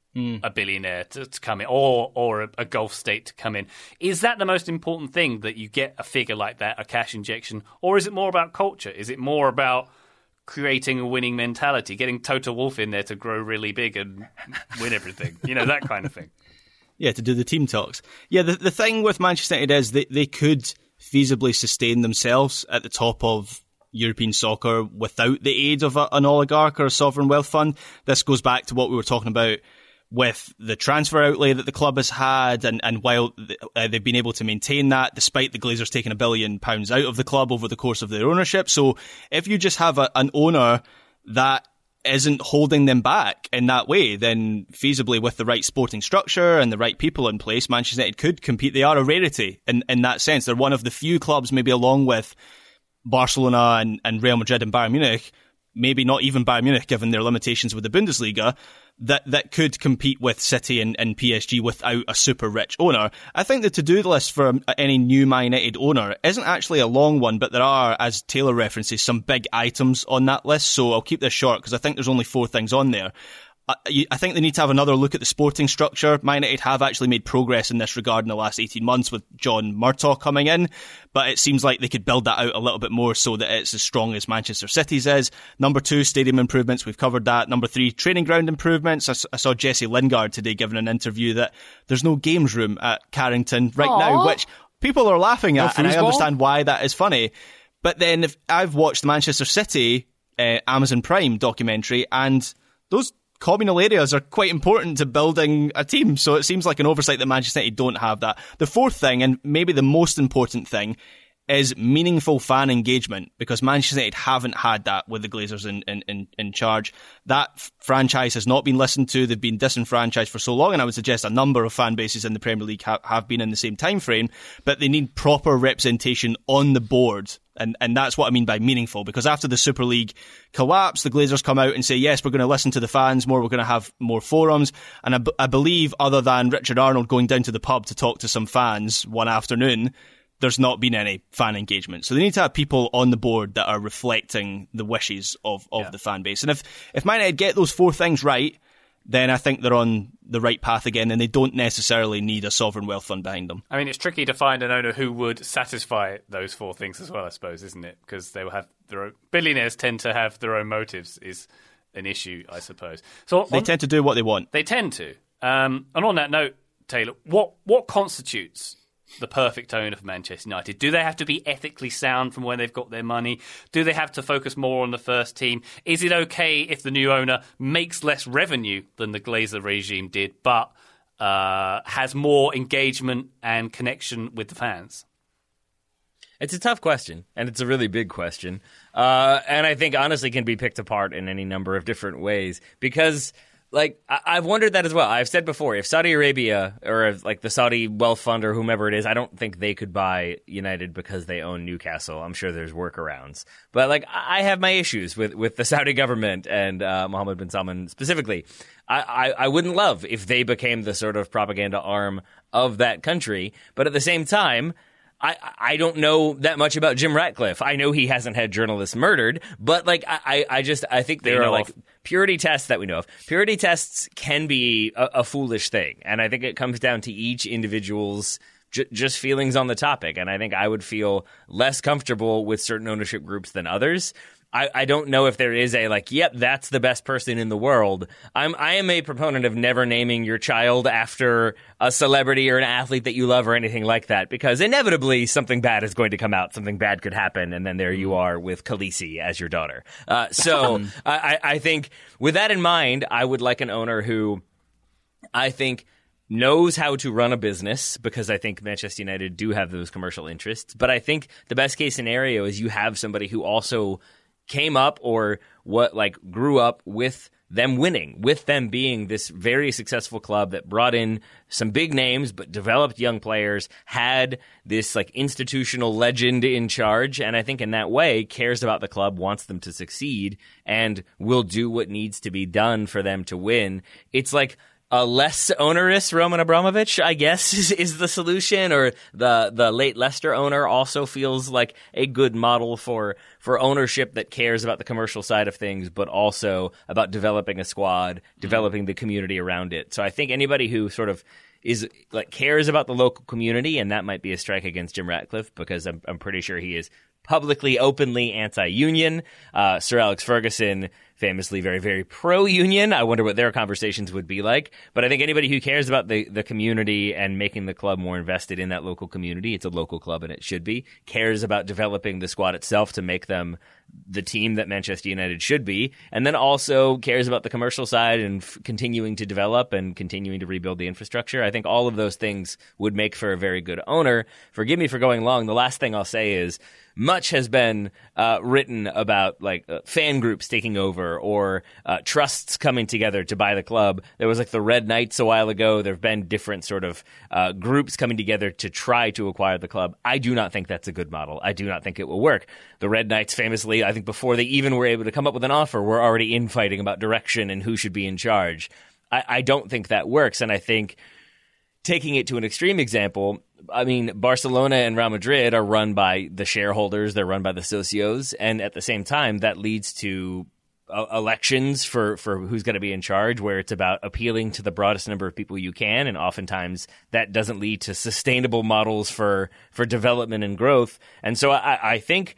a billionaire to come in, or a Gulf state to come in? Is that the most important thing, that you get a figure like that, a cash injection? Or is it more about culture? Is it more about creating a winning mentality, getting Toto Wolff in there to grow really big and win everything? That kind of thing. Yeah, to do the team talks. Yeah, the thing with Manchester United is they could feasibly sustain themselves at the top of European soccer without the aid of an oligarch or a sovereign wealth fund. This goes back to what we were talking about with the transfer outlay that the club has had, and while they've been able to maintain that despite the Glazers taking £1 billion out of the club over the course of their ownership. So if you just have an owner that isn't holding them back in that way, then feasibly with the right sporting structure and the right people in place, Manchester United could compete. They are a rarity in that sense. They're one of the few clubs, maybe along with Barcelona and Real Madrid and Bayern Munich, maybe not even Bayern Munich given their limitations with the Bundesliga, that could compete with City and PSG without a super rich owner. I think the to-do list for any new Man United owner isn't actually a long one, but there are, as Taylor references, some big items on that list, so I'll keep this short because I think there's only 4 things on there. I think they need to have another look at the sporting structure. Man United have actually made progress in this regard in the last 18 months with John Murtaugh coming in, but it seems like they could build that out a little bit more so that it's as strong as Manchester City's is. Number 2, stadium improvements. We've covered that. Number 3, training ground improvements. I saw Jesse Lingard today giving an interview that there's no games room at Carrington right now, which people are laughing at, and I understand why that is funny. But then if I've watched the Manchester City Amazon Prime documentary, and those communal areas are quite important to building a team, so it seems like an oversight that Manchester United don't have that. The 4th thing, and maybe the most important thing, is meaningful fan engagement, because Manchester United haven't had that with the Glazers in charge. That franchise has not been listened to. They've been disenfranchised for so long, and I would suggest a number of fan bases in the Premier League have been in the same time frame, but they need proper representation on the board. And that's what I mean by meaningful, because after the Super League collapse, the Glazers come out and say, yes, we're going to listen to the fans more, we're going to have more forums. And I believe, other than Richard Arnold going down to the pub to talk to some fans one afternoon, there's not been any fan engagement. So they need to have people on the board that are reflecting the wishes of the fan base. And if Man United get those 4 things right, then I think they're on the right path again, and they don't necessarily need a sovereign wealth fund behind them. I mean, it's tricky to find an owner who would satisfy those 4 things as well, I suppose, isn't it? Because they will have their own, billionaires tend to have their own motives, is an issue, I suppose. So they tend to do what they want. They tend to. And on that note, Taylor, what constitutes the perfect owner for Manchester United? Do they have to be ethically sound from where they've got their money? Do they have to focus more on the first team? Is it okay if the new owner makes less revenue than the Glazer regime did, but has more engagement and connection with the fans? It's a tough question, and it's a really big question. And I think, honestly, can be picked apart in any number of different ways. Because, like, I've wondered that as well. I've said before, if Saudi Arabia or if, like, the Saudi wealth fund or whomever it is, I don't think they could buy United because they own Newcastle. I'm sure there's workarounds. But, like, I have my issues with the Saudi government and Mohammed bin Salman specifically. I wouldn't love if they became the sort of propaganda arm of that country. But at the same time, I don't know that much about Jim Ratcliffe. I know he hasn't had journalists murdered, but like I think there are like purity tests that we know of. Purity tests can be a foolish thing, and I think it comes down to each individual's just feelings on the topic. And I think I would feel less comfortable with certain ownership groups than others. I don't know if there is a like, yep, that's the best person in the world. I am a proponent of never naming your child after a celebrity or an athlete that you love or anything like that, because inevitably something bad is going to come out, something bad could happen, and then there you are with Khaleesi as your daughter. So I think with that in mind, I would like an owner who I think knows how to run a business, because I think Manchester United do have those commercial interests. But I think the best case scenario is you have somebody who also came up or grew up with them winning, with them being this very successful club that brought in some big names but developed young players, had this like institutional legend in charge, and I think in that way cares about the club, wants them to succeed, and will do what needs to be done for them to win. It's like a less onerous Roman Abramovich, I guess, is the solution. Or the late Leicester owner also feels like a good model for ownership that cares about the commercial side of things, but also about developing a squad, developing the community around it. So I think anybody who sort of is like cares about the local community, and that might be a strike against Jim Ratcliffe, because I'm pretty sure he is publicly, openly anti-union. Sir Alex Ferguson, famously very, very pro-union. I wonder what their conversations would be like. But I think anybody who cares about the community and making the club more invested in that local community — it's a local club and it should be — cares about developing the squad itself to make them the team that Manchester United should be, and then also cares about the commercial side and continuing to develop and continuing to rebuild the infrastructure. I think all of those things would make for a very good owner. Forgive me for going long. The last thing I'll say is much has been written about fan groups taking over or trusts coming together to buy the club. There was like the Red Knights a while ago. There have been different sort of groups coming together to try to acquire the club. I do not think that's a good model. I do not think it will work. The Red Knights famously, I think before they even were able to come up with an offer, were already infighting about direction and who should be in charge. I don't think that works. And I think, taking it to an extreme example, I mean, Barcelona and Real Madrid are run by the shareholders, they're run by the socios, and at the same time, that leads to elections for who's going to be in charge, where it's about appealing to the broadest number of people you can, and oftentimes that doesn't lead to sustainable models for development and growth. And so I think,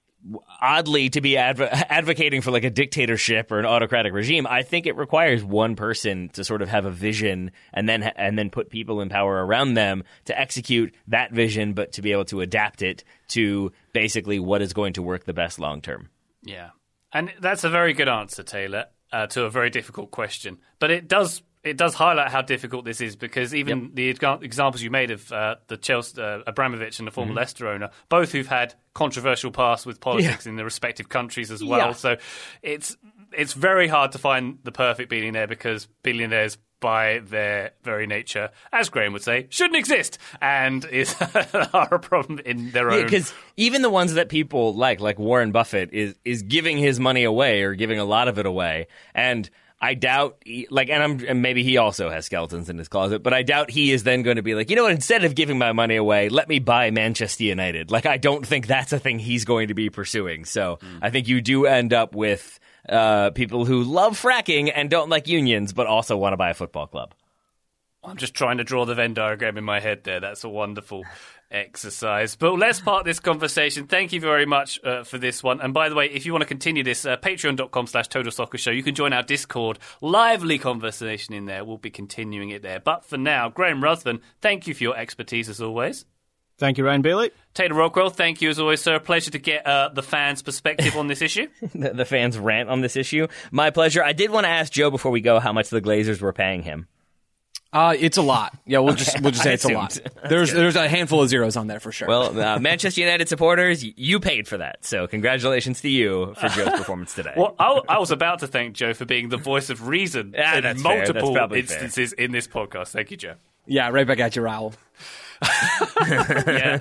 oddly, to be advocating for like a dictatorship or an autocratic regime, I think it requires one person to sort of have a vision and then put people in power around them to execute that vision, but to be able to adapt it to basically what is going to work the best long term. Yeah. And that's a very good answer, Taylor, to a very difficult question. But it does highlight how difficult this is, because even the examples you made of the Chelsea Abramovich and the former Leicester owner, both who've had controversial pasts with politics in their respective countries as well. Yeah. So it's very hard to find the perfect billionaire, because billionaires, by their very nature, as Graham would say, shouldn't exist, and are a problem in their own. Because even the ones that people like Warren Buffett is giving his money away, or giving a lot of it away, and I doubt, and maybe he also has skeletons in his closet, but I doubt he is then going to be like, you know what, instead of giving my money away, let me buy Manchester United. Like, I don't think that's a thing he's going to be pursuing. So I think you do end up with people who love fracking and don't like unions, but also want to buy a football club. I'm just trying to draw the Venn diagram in my head there. That's a wonderful exercise. But let's part this conversation. Thank you very much for this one. And by the way, if you want to continue this, patreon.com/Total Soccer Show, you can join our Discord. Lively conversation in there. We'll be continuing it there. But for now, Graham Ruthven, thank you for your expertise as always. Thank you, Ryan Bailey. Taylor Rockwell, thank you as always, sir. Pleasure to get the fans' perspective on this issue. The fans' rant on this issue. My pleasure. I did want to ask Joe before we go how much the Glazers were paying him. It's a lot. Yeah, we'll just say it's a lot. There's a handful of zeros on there for sure. Well, Manchester United supporters, you paid for that, so congratulations to you for Joe's performance today. Well, I was about to thank Joe for being the voice of reason in multiple instances in this podcast. Thank you, Joe. Yeah, right back at you, Raul. Yeah,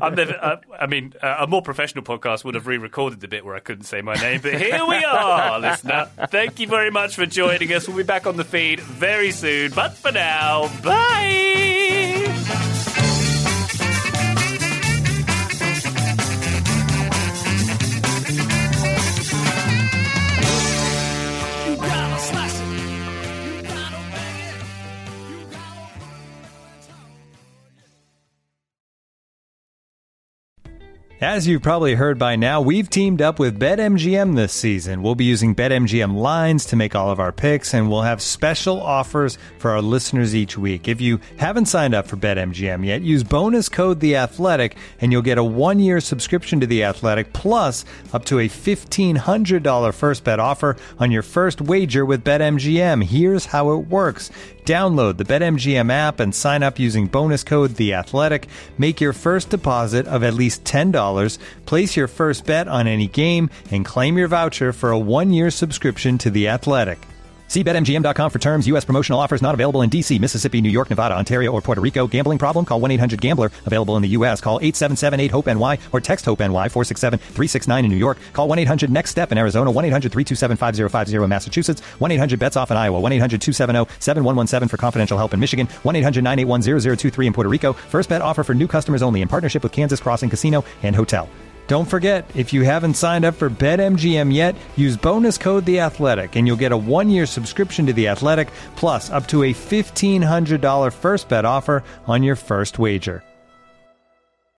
a more professional podcast would have re-recorded the bit where I couldn't say my name, but here we are, listener. Thank you very much for joining us. We'll be back on the feed very soon, but for now, bye! As you've probably heard by now, we've teamed up with BetMGM this season. We'll be using BetMGM lines to make all of our picks, and we'll have special offers for our listeners each week. If you haven't signed up for BetMGM yet, use bonus code The Athletic, and you'll get a 1-year subscription to The Athletic, plus up to a $1,500 first bet offer on your first wager with BetMGM. Here's how it works. Download the BetMGM app and sign up using bonus code The Athletic. Make your first deposit of at least $10. Place your first bet on any game and claim your voucher for a 1-year subscription to The Athletic. See BetMGM.com for terms. U.S. promotional offers not available in D.C., Mississippi, New York, Nevada, Ontario, or Puerto Rico. Gambling problem? Call 1-800-GAMBLER. Available in the U.S. Call 877-8-HOPE-NY or text HOPE-NY 467-369 in New York. Call 1-800-NEXT-STEP in Arizona. 1-800-327-5050 in Massachusetts. 1-800-BETS-OFF in Iowa. 1-800-270-7117 for confidential help in Michigan. 1-800-981-0023 in Puerto Rico. First bet offer for new customers only in partnership with Kansas Crossing Casino and Hotel. Don't forget, if you haven't signed up for BetMGM yet, use bonus code The Athletic, and you'll get a 1-year subscription to The Athletic, plus up to a $1,500 first bet offer on your first wager.